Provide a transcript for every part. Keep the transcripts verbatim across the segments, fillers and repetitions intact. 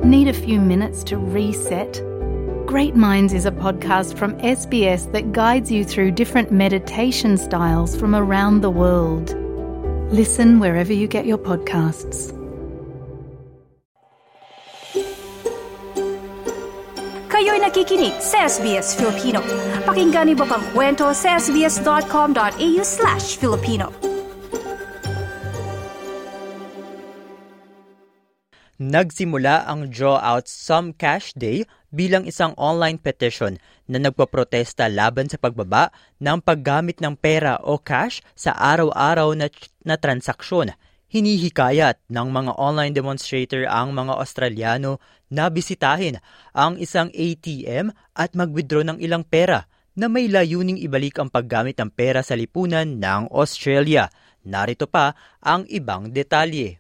Need a few minutes to reset? Great Minds is a podcast from S B S that guides you through different meditation styles from around the world. Listen wherever you get your podcasts. Kayo'y nakikinig sa S B S Filipino. Pakinggan niyo pa ang kwento sa sbs.com.au slash Filipino. Nagsimula ang Draw Out Some Cash Day bilang isang online petition na nagpaprotesta laban sa pagbaba ng paggamit ng pera o cash sa araw-araw na, na transaksyon. Hinihikayat ng mga online demonstrator ang mga Australiano na bisitahin ang isang A T M at mag-withdraw ng ilang pera na may layuning ibalik ang paggamit ng pera sa lipunan ng Australia. Narito pa ang ibang detalye.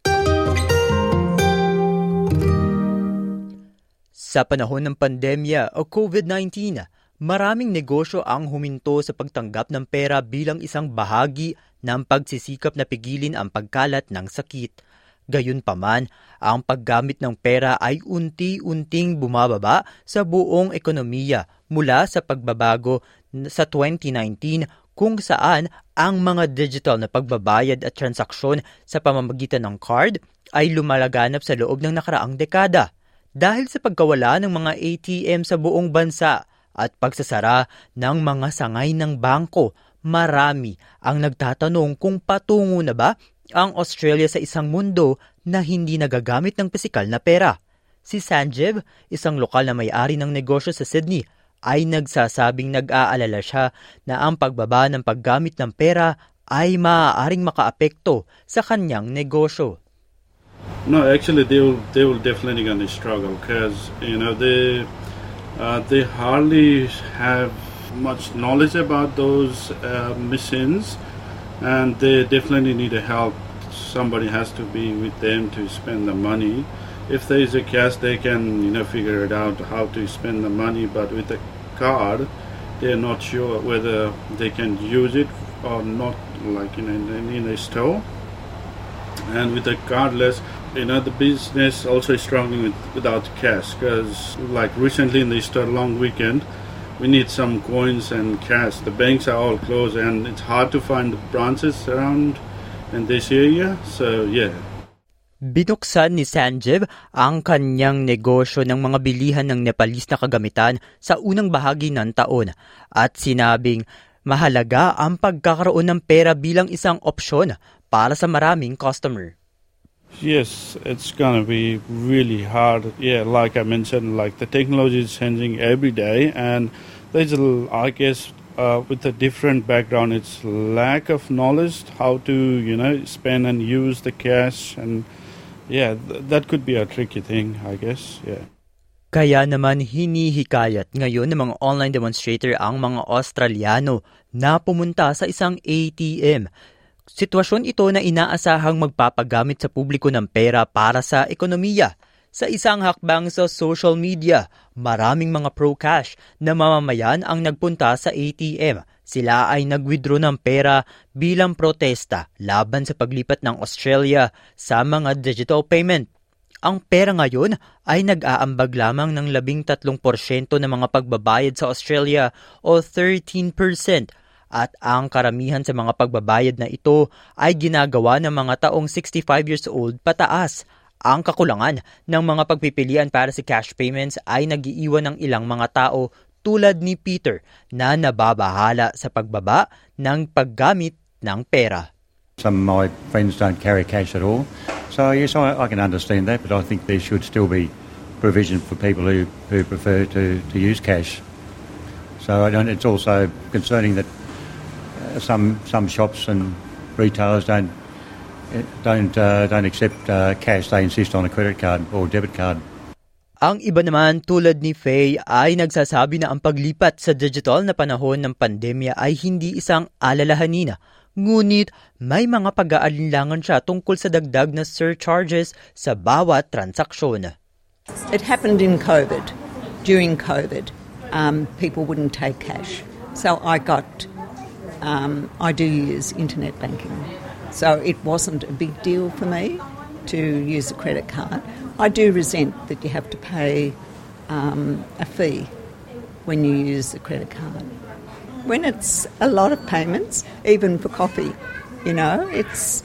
Sa panahon ng pandemya o COVID nineteen, maraming negosyo ang huminto sa pagtanggap ng pera bilang isang bahagi ng pagsisikap na pigilin ang pagkalat ng sakit. Gayunpaman, ang paggamit ng pera ay unti-unting bumababa sa buong ekonomiya mula sa pagbabago sa twenty nineteen kung saan ang mga digital na pagbabayad at transaksyon sa pamamagitan ng card ay lumalaganap sa loob ng nakaraang dekada. Dahil sa pagkawala ng mga A T M sa buong bansa at pagsasara ng mga sangay ng bangko, marami ang nagtatanong kung patungo na ba ang Australia sa isang mundo na hindi nagagamit ng pisikal na pera. Si Sanjeev, isang lokal na may-ari ng negosyo sa Sydney, ay nagsasabing nag-aalala siya na ang pagbaba ng paggamit ng pera ay maaaring makaapekto sa kanyang negosyo. No, actually, they will they will definitely going to struggle because you know they uh, they hardly have much knowledge about those uh, machines, and they definitely need a help. Somebody has to be with them to spend the money. If there is a cash, they can you know figure it out how to spend the money. But with a card, they are not sure whether they can use it or not, like in a, in a store. And with the cardless, you know, the business also is struggling with, without cash because, like recently in the Easter long weekend, we need some coins and cash. The banks are all closed and it's hard to find the branches around in this area. So, yeah. Binuksan ni Sanjeev ang kanyang negosyo ng mga bilihan ng Nepalese na kagamitan sa unang bahagi ng taon at sinabing mahalaga ang pagkakaroon ng pera bilang isang opsyon para sa maraming customer. Yes, it's going to be really hard. Yeah, like I mentioned, like the technology is changing every day, and there's a, I guess, uh, with a different background, it's lack of knowledge how to, you know, spend and use the cash, and yeah, th- that could be a tricky thing, I guess. Yeah. Kaya naman hinihikayat ngayon ng mga online demonstrator ang mga Australiano na pumunta sa isang A T M. Sitwasyon ito na inaasahang magpapagamit sa publiko ng pera para sa ekonomiya. Sa isang hakbang sa social media, maraming mga pro-cash na mamamayan ang nagpunta sa A T M. Sila ay nag-withdraw ng pera bilang protesta laban sa paglipat ng Australia sa mga digital payment. Ang pera ngayon ay nag-aambag lamang ng labing tatlong porsyento ng mga pagbabayad sa Australia o thirteen percent. At ang karamihan sa mga pagbabayad na ito ay ginagawa ng mga taong sixty-five years old pataas. Ang kakulangan ng mga pagpipilian para sa cash payments ay nag-iiwan ng ilang mga tao tulad ni Peter na nababahala sa pagbaba ng paggamit ng pera. Some of my friends don't carry cash at all. So yes, I, I can understand that, but I think there should still be provision for people who, who prefer to, to use cash. So I don't, it's also concerning that Some some shops and retailers don't don't uh, don't accept uh, cash. They insist on a credit card or debit card. Ang iba naman tulad ni Faye ay nagsasabi na ang paglipat sa digital na panahon ng pandemya ay hindi isang alalahanin. Ngunit may mga pag-aalinlangan siya tungkol sa dagdag na surcharges sa bawat transaksyon. It happened in COVID. During COVID, um, people wouldn't take cash. So I got Um, I do use internet banking. So it wasn't a big deal for me to use a credit card. I do resent that you have to pay um, a fee when you use the credit card. When it's a lot of payments, even for coffee, you know, it's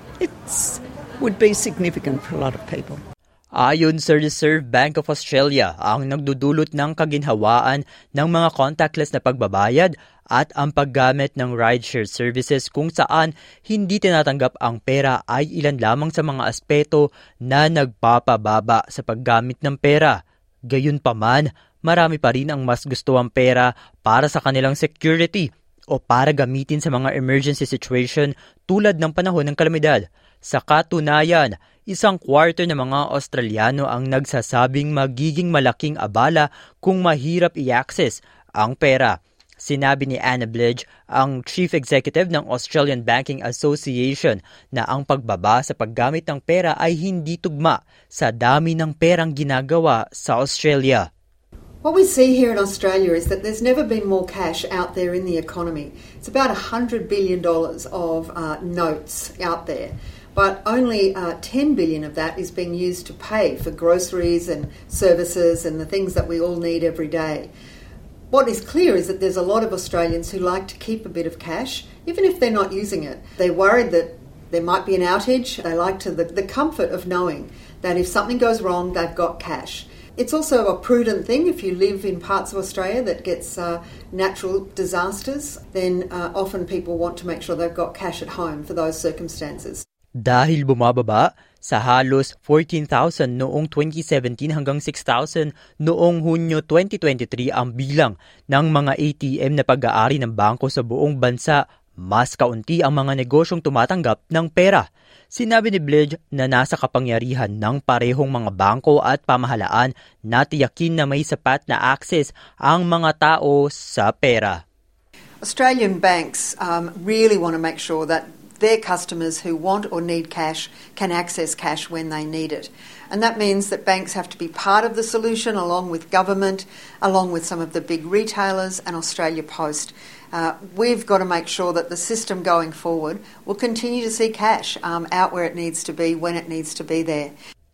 it's would be significant for a lot of people. Ayon sa Reserve Bank of Australia, ang nagdudulot ng kaginhawaan ng mga contactless na pagbabayad at ang paggamit ng rideshare services kung saan hindi tinatanggap ang pera ay ilan lamang sa mga aspeto na nagpapababa sa paggamit ng pera. Gayunpaman, marami pa rin ang mas gusto ang pera para sa kanilang security o para gamitin sa mga emergency situation tulad ng panahon ng kalamidad. Sa katunayan, isang kwarto ng mga Australiano ang nagsasabing magiging malaking abala kung mahirap i-access ang pera. Sinabi ni Anna Blige, ang Chief Executive ng Australian Banking Association, na ang pagbaba sa paggamit ng pera ay hindi tugma sa dami ng perang ginagawa sa Australia. What we see here in Australia is that there's never been more cash out there in the economy. It's about one hundred billion dollars of uh, notes out there. But only uh, ten billion dollars of that is being used to pay for groceries and services and the things that we all need every day. What is clear is that there's a lot of Australians who like to keep a bit of cash, even if they're not using it. They're worried that there might be an outage. They like to the, the comfort of knowing that if something goes wrong, they've got cash. It's also a prudent thing if you live in parts of Australia that gets uh, natural disasters, then uh, often people want to make sure they've got cash at home for those circumstances. Dahil bumababa sa halos fourteen thousand noong twenty seventeen hanggang six thousand noong Hunyo twenty twenty-three ang bilang ng mga A T M na pag-aari ng bangko sa buong bansa, mas kaunti ang mga negosyong tumatanggap ng pera. Sinabi ni Blige na nasa kapangyarihan ng parehong mga bangko at pamahalaan na tiyakin na may sapat na access ang mga tao sa pera. Australian banks um, really want to make sure that their customers who want or need cash can access cash when they need it. And that means that banks have to be part of the solution along with government, along with some of the big retailers and Australia Post. Uh, we've got to make sure that the system going forward will continue to see cash um, out where it needs to be, when it needs to be there.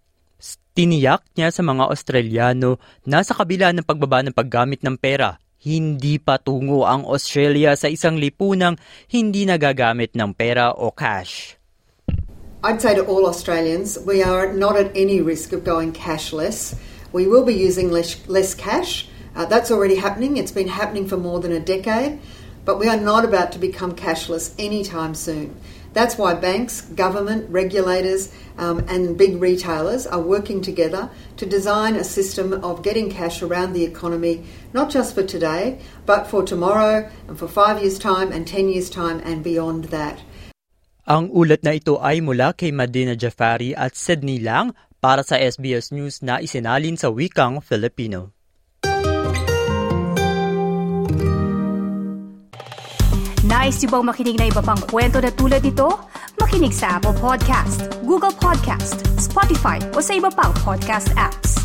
Tiniyak niya sa mga Australiano na sa kabila ng pagbaba ng paggamit ng pera, hindi patungo ang Australia sa isang lipunang hindi nagagamit ng pera o cash. I'd say to all Australians, we are not at any risk of going cashless. We will be using less, less cash. Uh, that's already happening. It's been happening for more than a decade. But we are not about to become cashless anytime soon. That's why banks, government, regulators um, and big retailers are working together to design a system of getting cash around the economy, not just for today, but for tomorrow and for five years' time and ten years' time and beyond that. Ang ulat na ito ay mula kay Madina Jafari at Sydney Lang para sa S B S News na isinalin sa wikang Filipino. Nice yung bang makinig na iba pang kwento na tulad ito? Makinig sa Apple Podcast, Google Podcast, Spotify o sa iba pang podcast apps.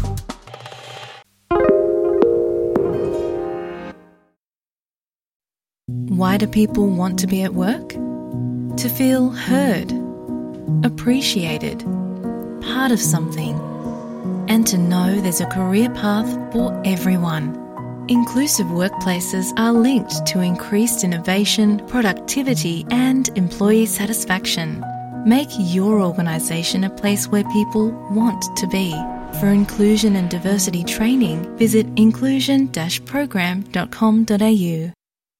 Why do people want to be at work? To feel heard, appreciated, part of something, and to know there's a career path for everyone. Inclusive workplaces are linked to increased innovation, productivity, and employee satisfaction. Make your organisation a place where people want to be. For inclusion and diversity training, visit inclusion dash program dot com dot a u.